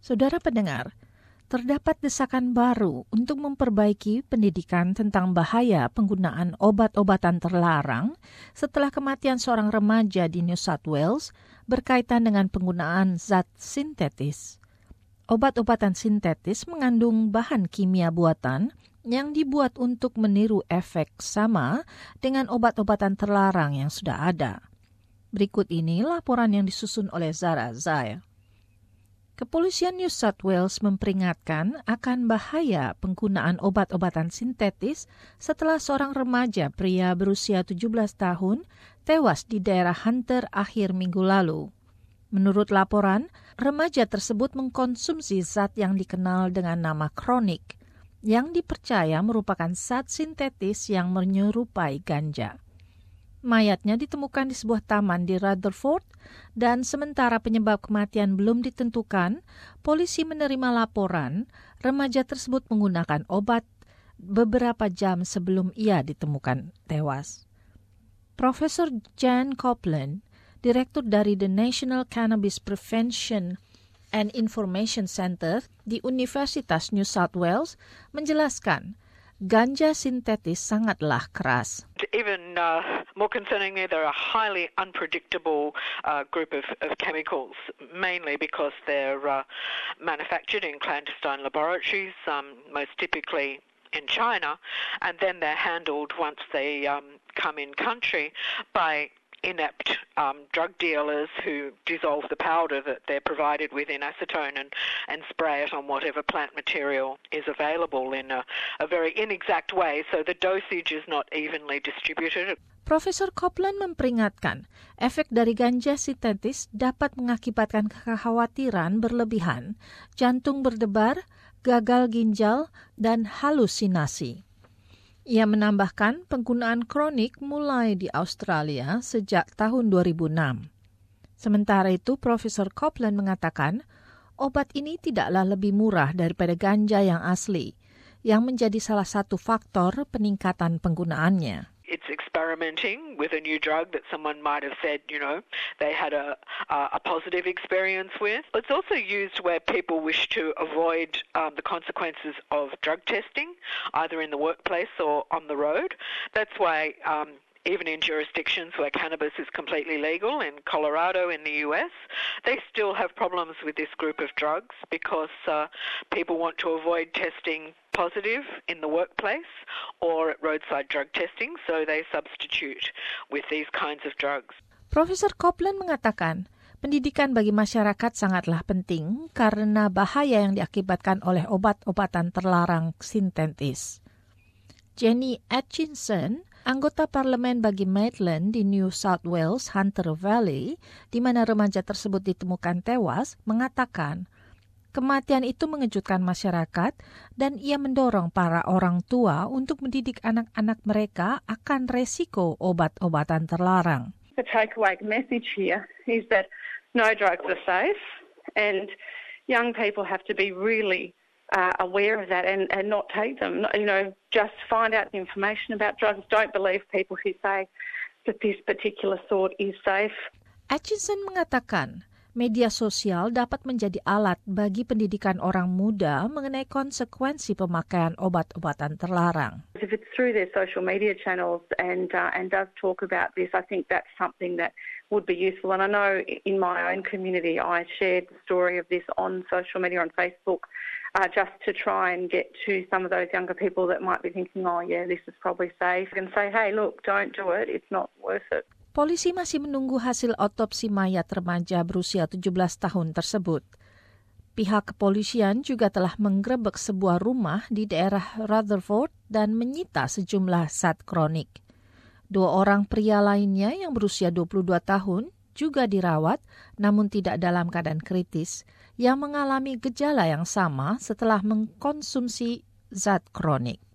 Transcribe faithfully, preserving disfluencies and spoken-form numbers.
Saudara pendengar, terdapat desakan baru untuk memperbaiki pendidikan tentang bahaya penggunaan obat-obatan terlarang setelah kematian seorang remaja di New South Wales berkaitan dengan penggunaan zat sintetis. Obat-obatan sintetis mengandung bahan kimia buatan yang dibuat untuk meniru efek sama dengan obat-obatan terlarang yang sudah ada. Berikut ini laporan yang disusun oleh Zara Zaya. Kepolisian New South Wales memperingatkan akan bahaya penggunaan obat-obatan sintetis setelah seorang remaja pria berusia tujuh belas tahun tewas di daerah Hunter akhir minggu lalu. Menurut laporan, remaja tersebut mengkonsumsi zat yang dikenal dengan nama Chronic, yang dipercaya merupakan zat sintetis yang menyerupai ganja. Mayatnya ditemukan di sebuah taman di Rutherford, dan sementara penyebab kematian belum ditentukan, polisi menerima laporan remaja tersebut menggunakan obat beberapa jam sebelum ia ditemukan tewas. Profesor Jan Copeland, direktur dari The National Cannabis Prevention and Information Center di Universitas New South Wales, menjelaskan ganja sintetis sangatlah keras. Even uh, more concerningly, they're a highly unpredictable uh, group of, of chemicals, mainly because they're uh, manufactured in clandestine laboratories, um, most typically in China, and then they're handled once they um, come in country by inept um, drug dealers who dissolve the powder that they're provided with in acetone and, and spray it on whatever plant material is available in a, a very inexact way, so the dosage is not evenly distributed. Profesor Copeland memperingatkan, efek dari ganja sintetis dapat mengakibatkan kekhawatiran berlebihan, jantung berdebar, gagal ginjal, dan halusinasi. Ia menambahkan penggunaan kronik mulai di Australia sejak tahun dua ribu enam. Sementara itu, Profesor Copeland mengatakan, obat ini tidaklah lebih murah daripada ganja yang asli, yang menjadi salah satu faktor peningkatan penggunaannya. It's experimenting with a new drug that someone might have said, you know, they had a a positive experience with. It's also used where people wish to avoid um, the consequences of drug testing, either in the workplace or on the road. That's why um, even in jurisdictions where cannabis is completely legal, in Colorado, in the U S, they still have problems with this group of drugs because uh, people want to avoid testing positive in the workplace or at roadside drug testing, so they substitute with these kinds of drugs. Profesor Copeland mengatakan, pendidikan bagi masyarakat sangatlah penting karena bahaya yang diakibatkan oleh obat-obatan terlarang sintetis. Jenny Atkinson, anggota parlemen bagi Maitland di New South Wales, Hunter Valley, di mana remaja tersebut ditemukan tewas, mengatakan, kematian itu mengejutkan masyarakat dan ia mendorong para orang tua untuk mendidik anak-anak mereka akan resiko obat-obatan terlarang. The takeaway message here is that no drugs are safe and young people have to be really uh, aware of that and, and not take them. You know, just find out the information about drugs. Don't believe people who say that this particular sort is safe. Atkinson mengatakan, media sosial dapat menjadi alat bagi pendidikan orang muda mengenai konsekuensi pemakaian obat-obatan terlarang. If it's through their social media channels and uh, and does talk about this, I think that's something that would be useful. And I know in my own community, I shared the story of this on social media on Facebook, uh, just to try and get to some of those younger people that might be thinking, oh yeah, this is probably safe, and say, hey, look, don't do it. It's not worth it. Polisi masih menunggu hasil otopsi mayat remaja berusia tujuh belas tahun tersebut. Pihak kepolisian juga telah menggerebek sebuah rumah di daerah Rutherford dan menyita sejumlah zat kronik. Dua orang pria lainnya yang berusia dua puluh dua tahun juga dirawat, namun tidak dalam keadaan kritis, yang mengalami gejala yang sama setelah mengkonsumsi zat kronik.